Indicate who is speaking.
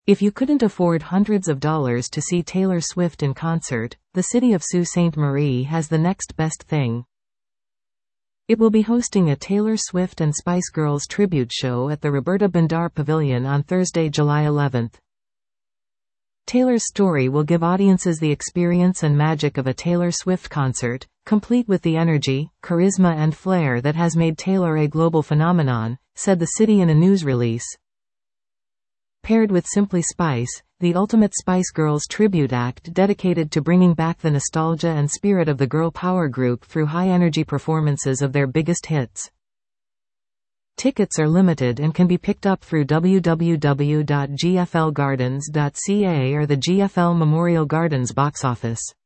Speaker 1: If you couldn't afford hundreds of dollars to see Taylor Swift in concert, the city of Sault Ste. Marie has the next best thing. It will be hosting a Taylor Swift and Spice Girls tribute show at the Roberta Bondar Pavilion on Thursday, July 11th. Taylor's story will give audiences the experience and magic of a Taylor Swift concert, complete with the energy, charisma and flair that has made Taylor a global phenomenon, said the city in a news release. Paired with Simply Spice, the ultimate Spice Girls tribute act dedicated to bringing back the nostalgia and spirit of the girl power group through high-energy performances of their biggest hits. Tickets are limited and can be picked up through www.gflgardens.ca or the GFL Memorial Gardens box office.